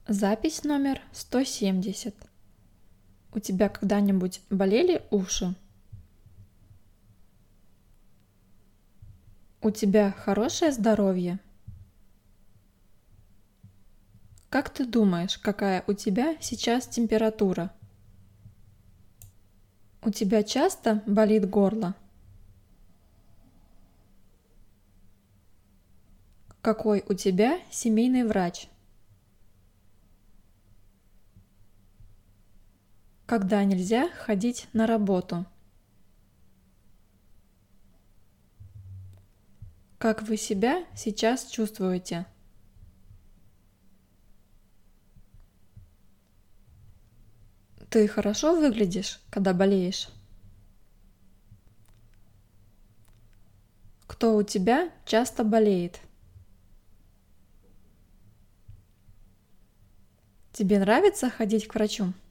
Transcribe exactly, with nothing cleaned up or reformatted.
Запись номер сто семьдесят. У тебя когда-нибудь болели уши? У тебя хорошее здоровье? Как ты думаешь, какая у тебя сейчас температура? У тебя часто болит горло? Какой у тебя семейный врач? Когда нельзя ходить на работу? Как вы себя сейчас чувствуете? Ты хорошо выглядишь, когда болеешь? Кто у тебя часто болеет? Тебе нравится ходить к врачу?